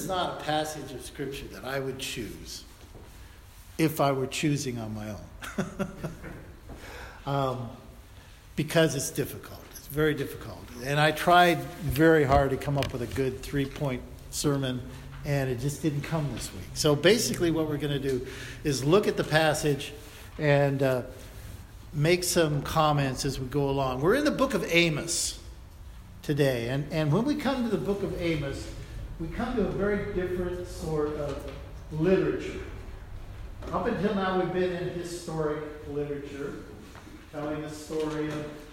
not a passage of Scripture that I would choose if I were choosing on my own. Because it's difficult. It's very difficult. And I tried very hard to come up with a good 3-point sermon, and it just didn't come this week. So basically what we're going to do is look at the passage and make some comments as we go along. We're in the book of Amos today. And when we come to the book of Amos, we come to a very different sort of literature. Up until now, we've been in historic literature, telling a story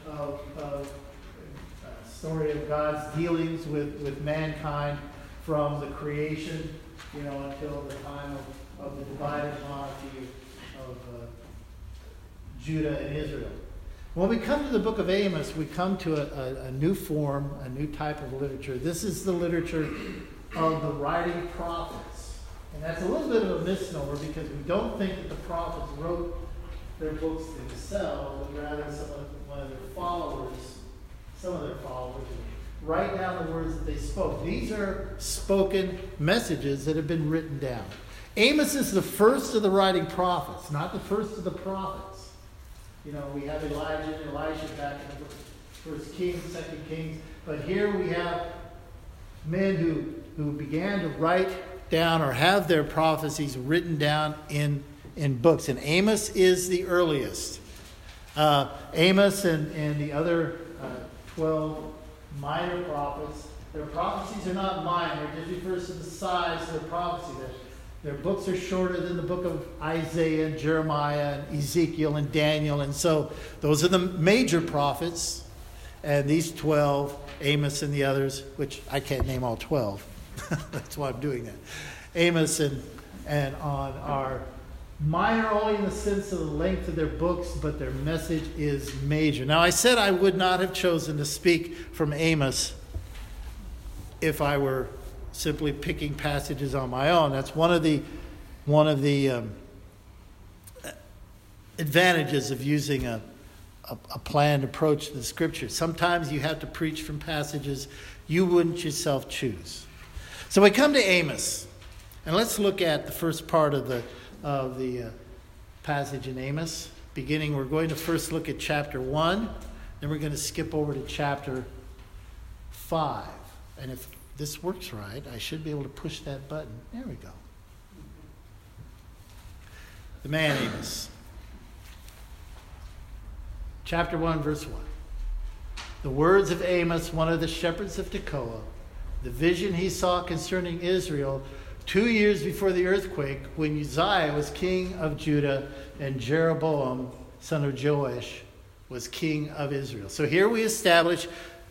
of God's dealings with mankind from the creation, until the time of the divided monarchy of Judah and Israel. When we come to the book of Amos, we come to a new form, a new type of literature. This is the literature of the writing prophets. And that's a little bit of a misnomer because we don't think that the prophets wrote their books themselves, but rather some of their followers write down the words that they spoke. These are spoken messages that have been written down. Amos is the first of the writing prophets, not the first of the prophets. We have Elijah and Elisha back in the First Kings, Second Kings, but here we have men who began to write down or have their prophecies written down in books. And Amos is the earliest. Amos and the other 12 minor prophets, their prophecies are not minor. It just refers to the size of their prophecy. Their books are shorter than the book of Isaiah and Jeremiah and Ezekiel and Daniel. And so those are the major prophets. And these 12, Amos and the others, which I can't name all 12. That's why I'm doing that. Amos and on are minor only in the sense of the length of their books, but their message is major. Now, I said I would not have chosen to speak from Amos if I were simply picking passages on my own. That's one of the advantages of using a planned approach to the Scripture. Sometimes you have to preach from passages you wouldn't yourself choose. So we come to Amos, and let's look at the first part of the passage in Amos. We're going to first look at chapter 1, then we're going to skip over to chapter 5. And if this works right, I should be able to push that button. There we go. The man Amos. Chapter 1, verse 1. The words of Amos, one of the shepherds of Tekoa, the vision he saw concerning Israel 2 years before the earthquake, when Uzziah was king of Judah and Jeroboam, son of Joash, was king of Israel. So here we establish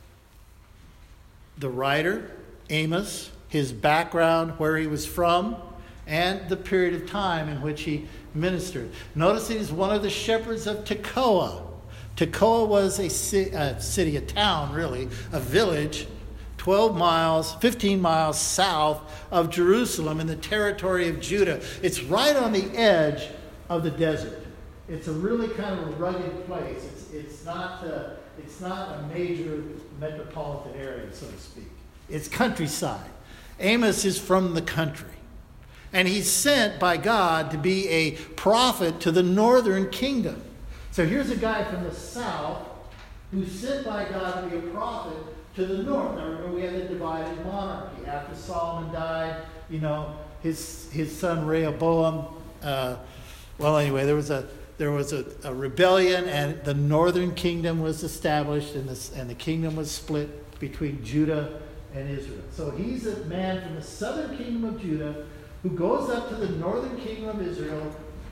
the writer, Amos, his background, where he was from, and the period of time in which he ministered. Notice he is one of the shepherds of Tekoa. Tekoa was a city, a town really, a village, 15 miles south of Jerusalem in the territory of Judah. It's right on the edge of the desert. It's a really kind of a rugged place. It's not a major metropolitan area, so to speak. It's countryside. Amos is from the country. And he's sent by God to be a prophet to the northern kingdom. So here's a guy from the south who's sent by God to be a prophet to the north. Now remember, we had the divided monarchy. After Solomon died, his son Rehoboam, there was a rebellion, and the northern kingdom was established, and the kingdom was split between Judah and Israel. So he's a man from the southern kingdom of Judah who goes up to the northern kingdom of Israel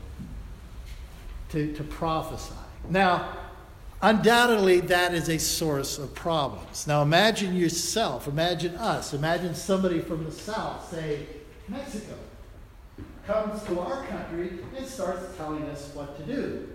to prophesy. Now, undoubtedly, that is a source of problems. Now, imagine us, imagine somebody from the south, say, Mexico, comes to our country and starts telling us what to do.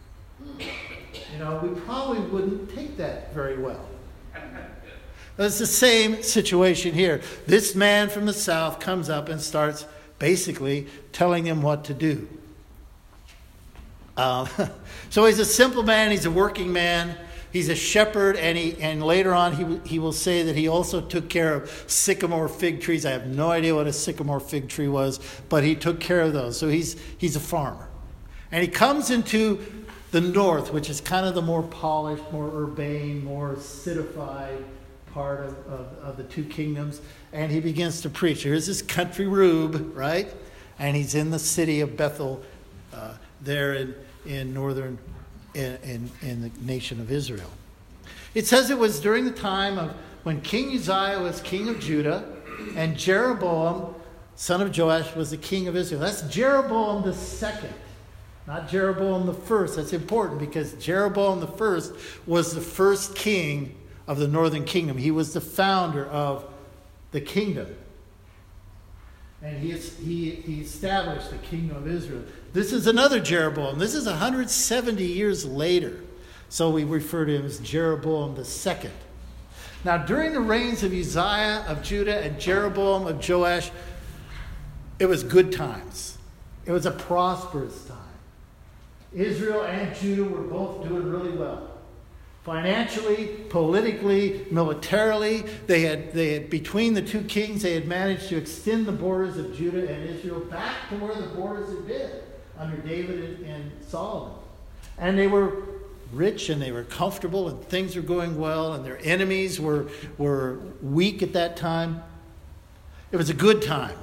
We probably wouldn't take that very well. It's the same situation here. This man from the south comes up and starts basically telling them what to do. So he's a simple man, he's a working man, He's a shepherd, and later on he will say that he also took care of sycamore fig trees. I have no idea what a sycamore fig tree was, but he took care of those. So he's a farmer. And he comes into the north, which is kind of the more polished, more urbane, more citified part of the two kingdoms, and he begins to preach. Here's this country rube, right? And he's in the city of Bethel, there in northern, in the nation of Israel. It says it was during the time of when King Uzziah was king of Judah, and Jeroboam, son of Joash, was the king of Israel. That's Jeroboam the second, not Jeroboam the first. That's important because Jeroboam the first was the first king of the northern kingdom. He was the founder of the kingdom. And he established the kingdom of Israel. This is another Jeroboam. This is 170 years later. So we refer to him as Jeroboam the second. Now, during the reigns of Uzziah of Judah and Jeroboam of Joash, it was good times. It was a prosperous time. Israel and Judah were both doing really well. Financially, politically, militarily, they had between the two kings, they had managed to extend the borders of Judah and Israel back to where the borders had been under David and Solomon. And they were rich and they were comfortable and things were going well and their enemies were weak at that time. It was a good time.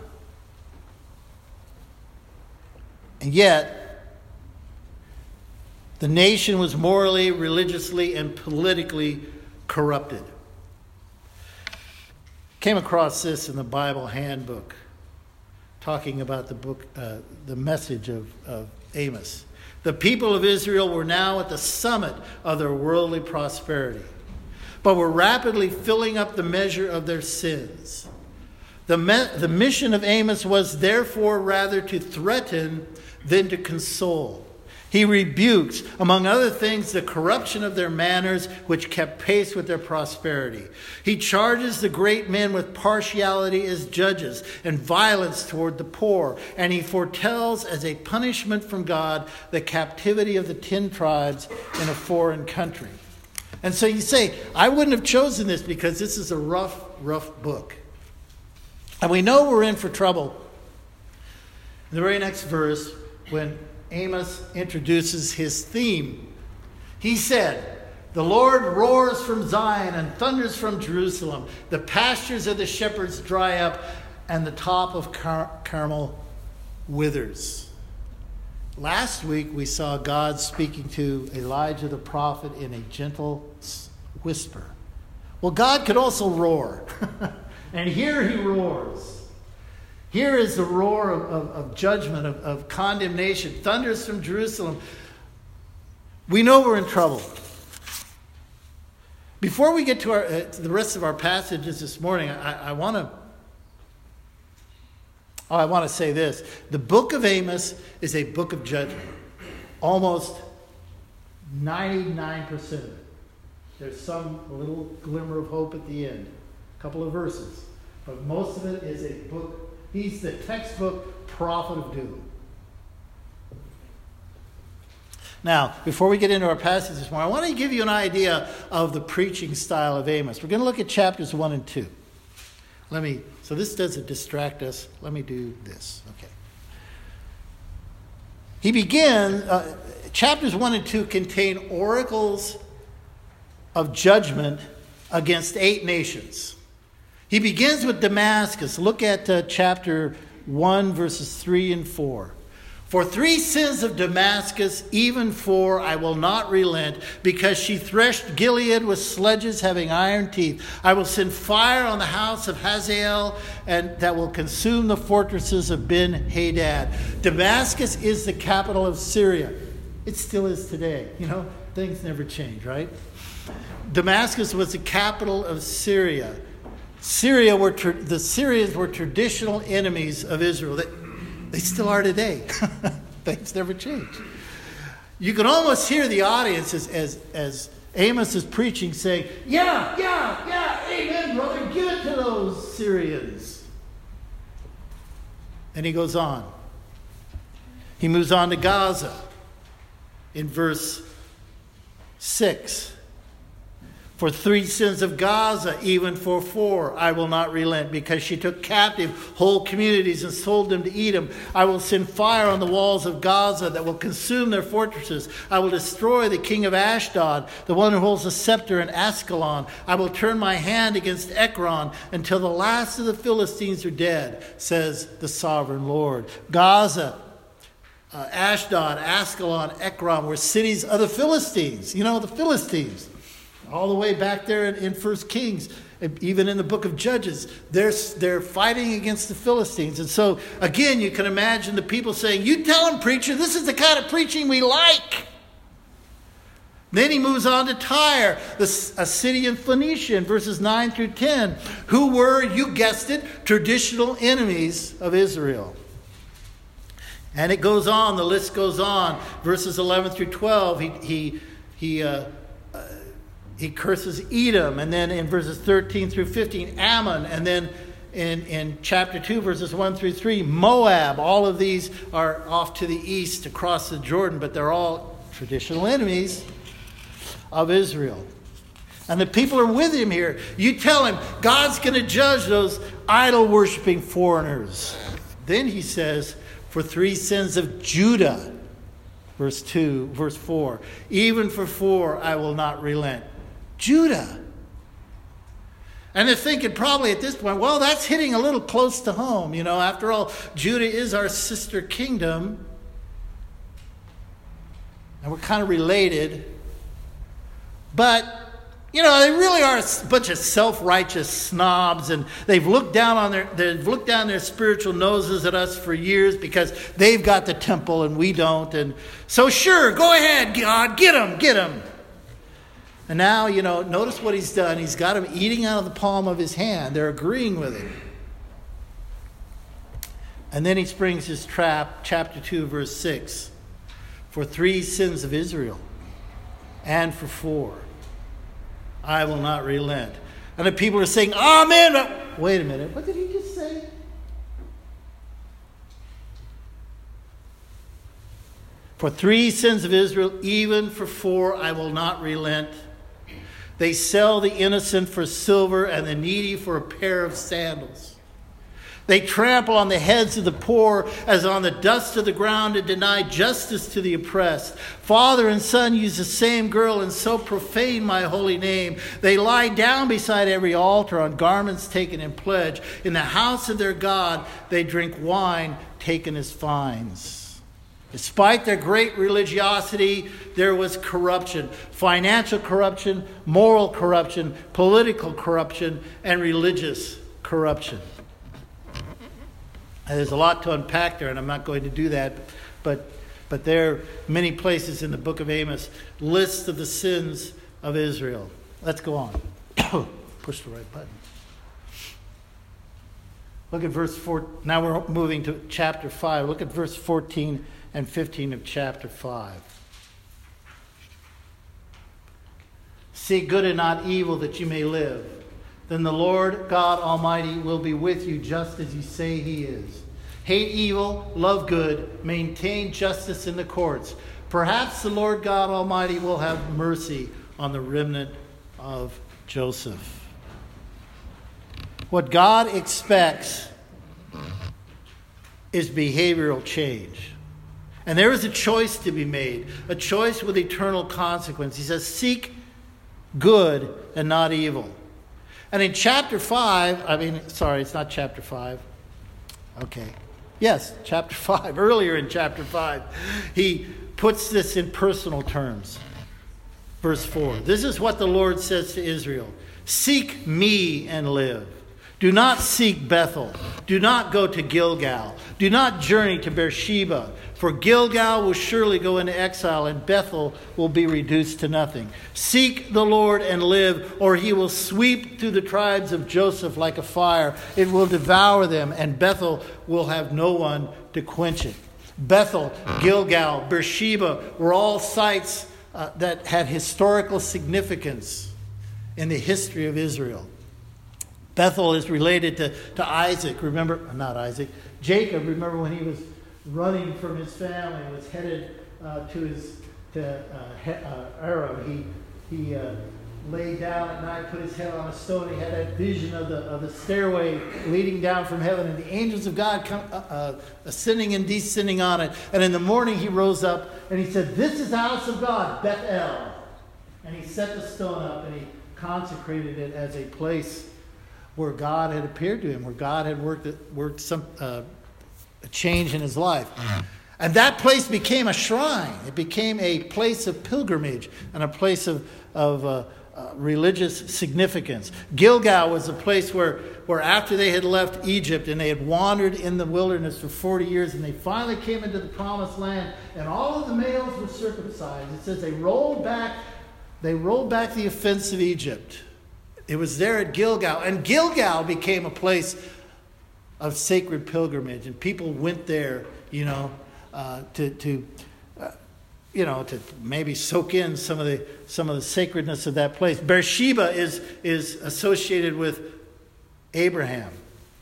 And yet, the nation was morally, religiously, and politically corrupted. Came across this in the Bible handbook, talking about the message of Amos. The people of Israel were now at the summit of their worldly prosperity, but were rapidly filling up the measure of their sins. The mission of Amos was therefore rather to threaten than to console. He rebukes, among other things, the corruption of their manners, which kept pace with their prosperity. He charges the great men with partiality as judges and violence toward the poor. And he foretells as a punishment from God the captivity of the 10 tribes in a foreign country. And so you say, I wouldn't have chosen this because this is a rough book. And we know we're in for trouble. In the very next verse, when Amos introduces his theme, he said, "The Lord roars from Zion and thunders from Jerusalem. The pastures of the shepherds dry up, and the top of Carmel withers." Last week we saw God speaking to Elijah the prophet in a gentle whisper. Well, God could also roar. And here he roars. Here is the roar of judgment, of condemnation. Thunders from Jerusalem. We know we're in trouble. Before we get to the rest of our passages this morning, I want to say this. The book of Amos is a book of judgment. Almost 99% of it. There's some little glimmer of hope at the end. A couple of verses. But most of it is a book. He's the textbook prophet of doom. Now, before we get into our passage this morning, I want to give you an idea of the preaching style of Amos. We're going to look at chapters 1 and 2. So this doesn't distract us. Let me do this. Okay. He begins, chapters 1 and 2 contain oracles of judgment against 8 nations. He begins with Damascus. Look at chapter 1, verses 3 and 4. "For 3 sins of Damascus, even 4, I will not relent, because she threshed Gilead with sledges having iron teeth. I will send fire on the house of Hazael, and that will consume the fortresses of Ben-Hadad." Damascus is the capital of Syria. It still is today. You know, things never change, right? Damascus was the capital of Syria. The Syrians were traditional enemies of Israel. They still are today. Things never change. You can almost hear the audience as Amos is preaching saying, yeah, amen, brother, give it to those Syrians. And he goes on. He moves on to Gaza in verse 6. For 3 sins of Gaza, even for 4, I will not relent, because she took captive whole communities and sold them to Edom. I will send fire on the walls of Gaza that will consume their fortresses. I will destroy the king of Ashdod, the one who holds the scepter in Ascalon. I will turn my hand against Ekron until the last of the Philistines are dead, says the sovereign Lord. Gaza, Ashdod, Ascalon, Ekron were cities of the Philistines. You know, the Philistines. All the way back there in 1 Kings, even in the book of Judges, they're fighting against the Philistines. And so, again, you can imagine the people saying, you tell them, preacher, this is the kind of preaching we like. Then he moves on to Tyre, a city in Phoenicia, in verses 9 through 10, who were, you guessed it, traditional enemies of Israel. And it goes on, the list goes on. Verses 11 through 12, he curses Edom, and then in verses 13 through 15, Ammon, and then in chapter 2, verses 1 through 3, Moab. All of these are off to the east across the Jordan, but they're all traditional enemies of Israel. And the people are with him here. You tell him, God's going to judge those idol-worshiping foreigners. Then he says, for 3 sins of Judah, verse 4, even for 4 I will not relent. Judah. And they're thinking probably at this point, well, that's hitting a little close to home. You know, after all, Judah is our sister kingdom. And we're kind of related. But, you know, they really are a bunch of self-righteous snobs, and they've looked down their spiritual noses at us for years because they've got the temple and we don't. And so sure, go ahead, God, get them. And now, you know, notice what he's done. He's got them eating out of the palm of his hand. They're agreeing with him. And then he springs his trap, chapter 2, verse 6. For 3 sins of Israel, and for 4, I will not relent. And the people are saying, Amen. But wait a minute. What did he just say? For 3 sins of Israel, even for 4, I will not relent. They sell the innocent for silver and the needy for a pair of sandals. They trample on the heads of the poor as on the dust of the ground and deny justice to the oppressed. Father and son use the same girl and so profane my holy name. They lie down beside every altar on garments taken in pledge. In the house of their God, they drink wine taken as fines. Despite their great religiosity, there was corruption. Financial corruption, moral corruption, political corruption, and religious corruption. And there's a lot to unpack there, and I'm not going to do that. But there are many places in the book of Amos, lists of the sins of Israel. Let's go on. Push the right button. Look at verse 4. Now we're moving to chapter 5. Look at verse 14 and 15 of chapter 5. Seek good and not evil, that you may live. Then the Lord God Almighty will be with you just as you say he is. Hate evil, love good, maintain justice in the courts. Perhaps the Lord God Almighty will have mercy on the remnant of Joseph. What God expects is behavioral change. And there is a choice to be made, a choice with eternal consequence. He says, seek good and not evil. And in chapter 5, it's not chapter 5. Okay. Yes, chapter 5. Earlier in chapter 5, he puts this in personal terms. Verse 4. This is what the Lord says to Israel. Seek me and live. Do not seek Bethel. Do not go to Gilgal. Do not journey to Beersheba. For Gilgal will surely go into exile, and Bethel will be reduced to nothing. Seek the Lord and live, or he will sweep through the tribes of Joseph like a fire. It will devour them, and Bethel will have no one to quench it. Bethel, Gilgal, Beersheba were all sites that had historical significance in the history of Israel. Bethel is related to Isaac. Remember, not Isaac, Jacob. Remember when he was running from his family, was headed to Aram. He laid down at night, put his head on a stone. He had that vision of the stairway leading down from heaven, and the angels of God come ascending and descending on it. And in the morning he rose up and he said, "This is the house of God, Bethel." And he set the stone up and he consecrated it as a place where God had appeared to him, where God had worked some a change in his life. And that place became a shrine. It became a place of pilgrimage and a place of religious significance. Gilgal was a place where after they had left Egypt and they had wandered in the wilderness for 40 years and they finally came into the promised land and all of the males were circumcised. It says they rolled back the offense of Egypt. It was there at Gilgal. And Gilgal became a place of sacred pilgrimage. And people went there, to maybe soak in some of the sacredness of that place. Beersheba is associated with Abraham.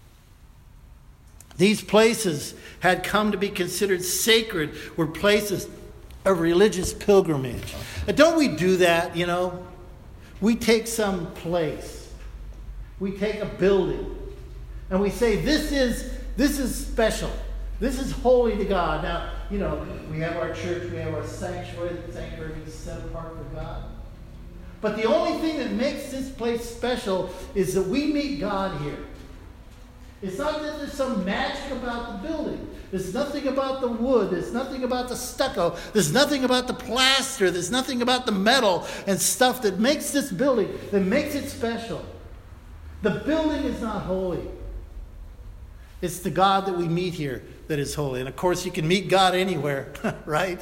These places had come to be considered sacred, were places of religious pilgrimage. Don't we do that, We take some place. We take a building. And we say, this is special. This is holy to God. Now, we have our church, we have our sanctuary. The sanctuary is set apart for God. But the only thing that makes this place special is that we meet God here. It's not that there's some magic about the building. There's nothing about the wood. There's nothing about the stucco. There's nothing about the plaster. There's nothing about the metal and stuff that makes this building, that makes it special. The building is not holy. It's the God that we meet here that is holy. And of course, you can meet God anywhere, right?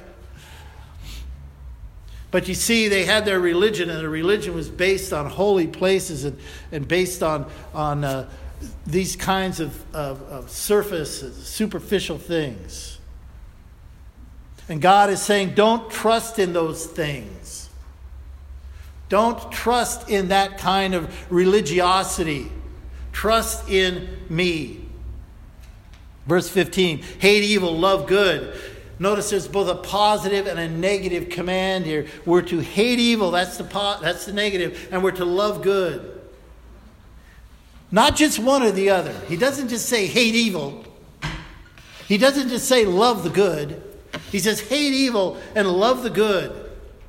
But you see, they had their religion, and their religion was based on holy places and based on these kinds of surface, superficial things. And God is saying, don't trust in those things. Don't trust in that kind of religiosity. Trust in me. Verse 15, hate evil, love good. Notice there's both a positive and a negative command here. We're to hate evil, that's the negative, and we're to love good. Not just one or the other. He doesn't just say hate evil. He doesn't just say love the good. He says hate evil and love the good.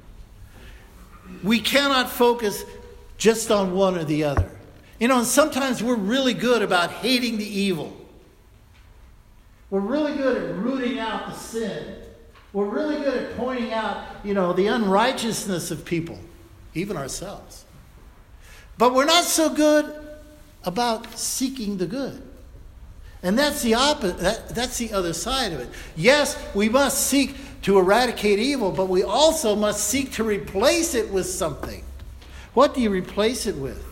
We cannot focus just on one or the other. And sometimes we're really good about hating the evil. We're really good at rooting out the sin. We're really good at pointing out, the unrighteousness of people, even ourselves. But we're not so good about seeking the good. And that's the opposite. That's the other side of it. Yes, we must seek to eradicate evil, but we also must seek to replace it with something. What do you replace it with?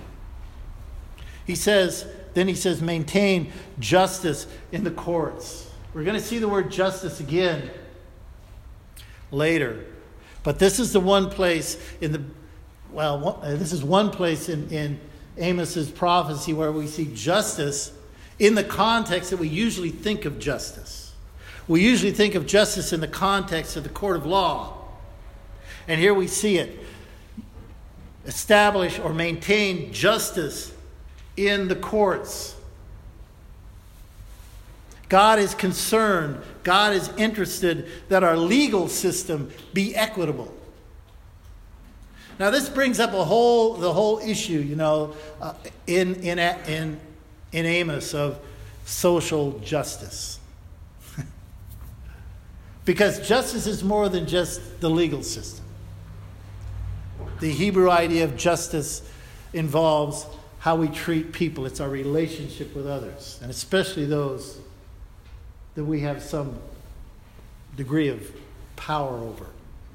He says, maintain justice in the courts. We're going to see the word justice again later. But this is the one place this is one place in Amos's prophecy where we see justice in the context that we usually think of justice. We usually think of justice in the context of the court of law. And here we see it. Establish or maintain justice in the courts. God is concerned, God is interested that our legal system be equitable. Now this brings up the whole issue, in Amos of social justice. Because justice is more than just the legal system. The Hebrew idea of justice involves how we treat people. It's our relationship with others, and especially those that we have some degree of power over.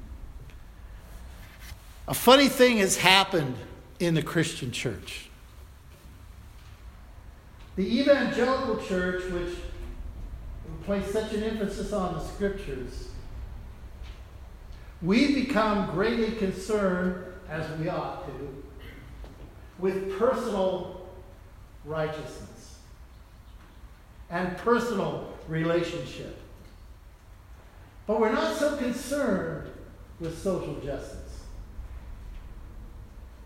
A funny thing has happened in the Christian church. The evangelical church, which placed such an emphasis on the scriptures, we've become greatly concerned, as we ought to, with personal righteousness and personal relationship. But we're not so concerned with social justice.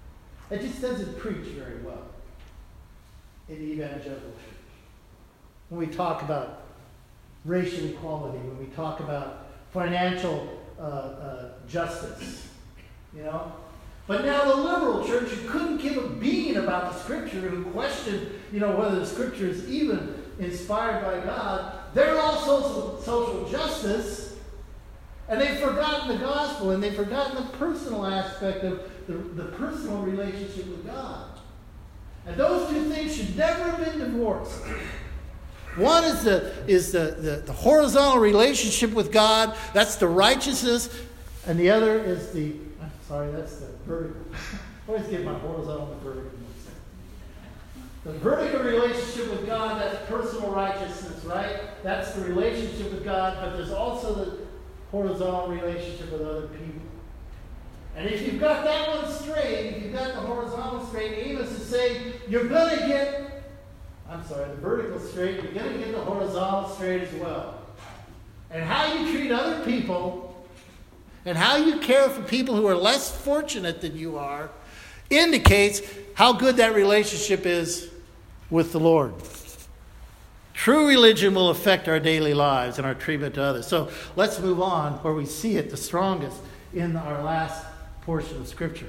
It just doesn't preach very well in the evangelical church. When we talk about racial equality, when we talk about financial justice, But now the liberal church, who couldn't give a bean about the Scripture, who questioned, whether the Scripture is even inspired by God, they're all social justice, and they've forgotten the gospel, and they've forgotten the personal aspect of the personal relationship with God. And those two things should never have been divorced. One is the horizontal relationship with God. That's the righteousness. And the other is that's the vertical. I always get my horizontal and vertical. The vertical relationship with God, that's personal righteousness, right? That's the relationship with God. But there's also the horizontal relationship with other people. And if you've got that one straight, if you've got the horizontal straight, Amos is saying you're going to get the vertical straight, you're going to get the horizontal straight as well. And how you treat other people and how you care for people who are less fortunate than you are indicates how good that relationship is with the Lord. True religion will affect our daily lives and our treatment to others. So let's move on where we see it the strongest in our last portion of Scripture.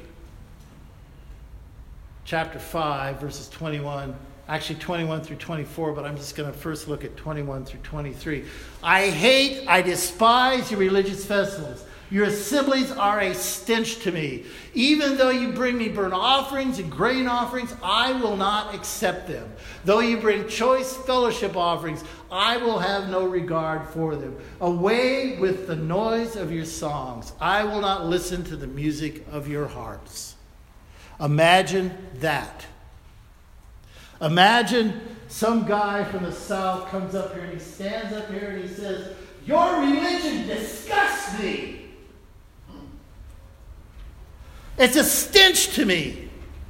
Chapter 5, verses 21 through 24, but I'm just going to first look at 21 through 23. I despise your religious festivals. Your assemblies are a stench to me. Even though you bring me burnt offerings and grain offerings, I will not accept them. Though you bring choice fellowship offerings, I will have no regard for them. Away with the noise of your songs. I will not listen to the music of your harps. Imagine that. Imagine some guy from the South comes up here and he stands up here and he says, "Your religion disgusts me. It's a stench to me.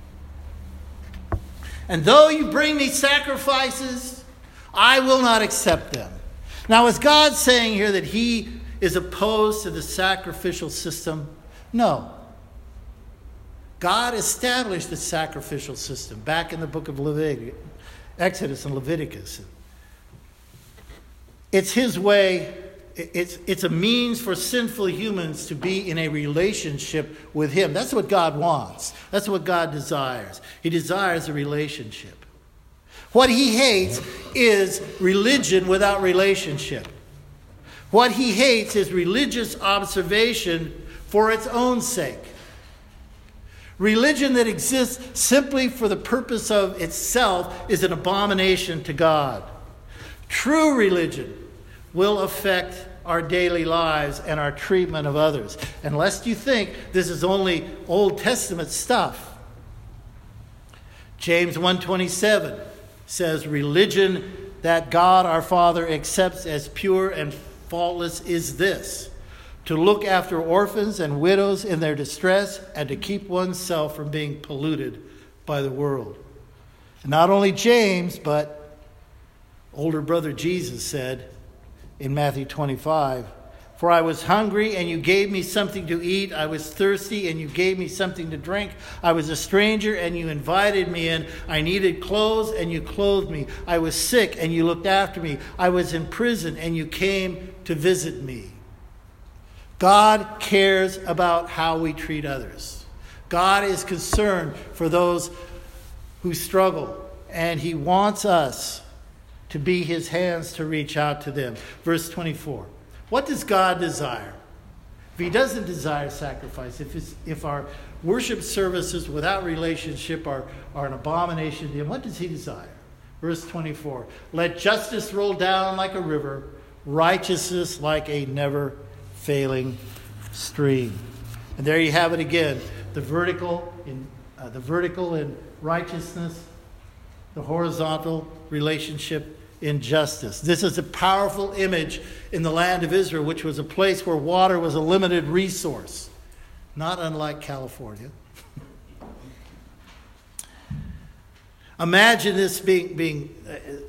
And though you bring me sacrifices, I will not accept them." Now, is God saying here that he is opposed to the sacrificial system? No. God established the sacrificial system back in the book of Exodus and Leviticus. It's his way. It's a means for sinful humans to be in a relationship with him. That's what God wants. That's what God desires. He desires a relationship. What he hates is religion without relationship. What he hates is religious observation for its own sake. Religion that exists simply for the purpose of itself is an abomination to God. True religion will affect our daily lives and our treatment of others. And lest you think this is only Old Testament stuff. James 1:27 says, "Religion that God our Father accepts as pure and faultless is this: to look after orphans and widows in their distress and to keep oneself from being polluted by the world." And not only James, but older brother Jesus said in Matthew 25, "For I was hungry and you gave me something to eat. I was thirsty and you gave me something to drink. I was a stranger and you invited me in. I needed clothes and you clothed me. I was sick and you looked after me. I was in prison and you came to visit me." God cares about how we treat others. God is concerned for those who struggle, and he wants us to be his hands to reach out to them. Verse 24. What does God desire? If he doesn't desire sacrifice, if our worship services without relationship are an abomination to him, what does he desire? Verse 24. "Let justice roll down like a river, righteousness like a never-failing stream." And there you have it again. The vertical in righteousness, the horizontal relationship in justice. This is a powerful image in the land of Israel, which was a place where water was a limited resource, not unlike California. Imagine this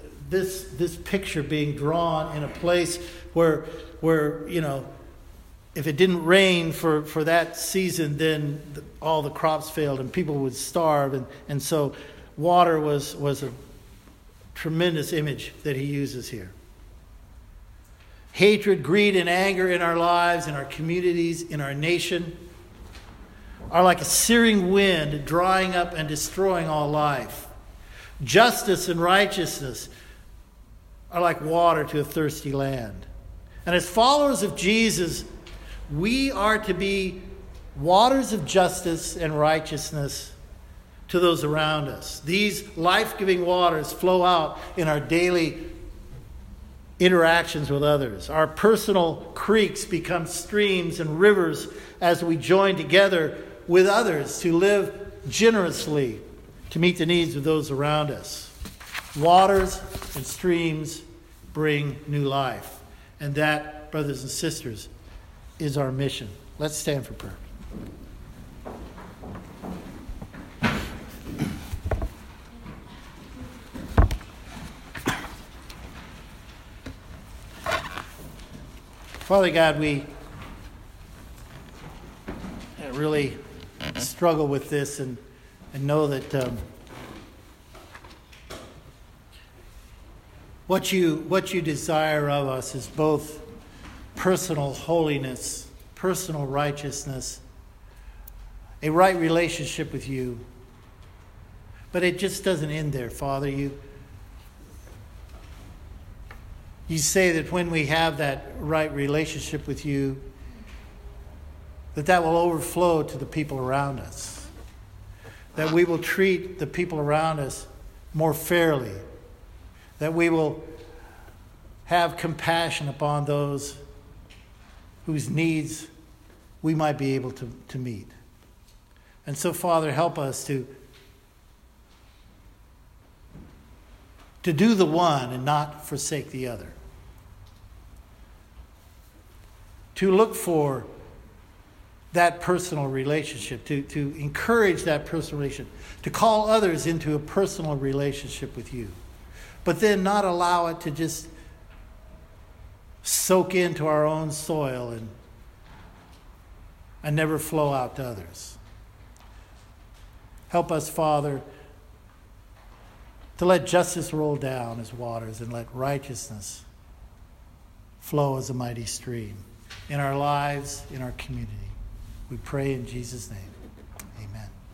this picture being drawn in a place where if it didn't rain for that season, then all the crops failed and people would starve. And so water was a tremendous image that he uses here. Hatred, greed, and anger in our lives, in our communities, in our nation are like a searing wind drying up and destroying all life. Justice and righteousness are like water to a thirsty land. And as followers of Jesus, we are to be waters of justice and righteousness to those around us. These life-giving waters flow out in our daily interactions with others. Our personal creeks become streams and rivers as we join together with others to live generously to meet the needs of those around us. Waters and streams bring new life. And that, brothers and sisters, is our mission. Let's stand for prayer. Father God, we really struggle with this and know that what you desire of us is both personal holiness, personal righteousness, a right relationship with you. But it just doesn't end there, Father. You say that when we have that right relationship with you, that will overflow to the people around us. That we will treat the people around us more fairly. That we will have compassion upon those whose needs we might be able to meet. And so, Father, help us to do the one and not forsake the other. To look for that personal relationship, to encourage that personal relationship, to call others into a personal relationship with you, but then not allow it to just soak into our own soil and never flow out to others. Help us, Father, to let justice roll down as waters and let righteousness flow as a mighty stream in our lives, in our community. We pray in Jesus' name.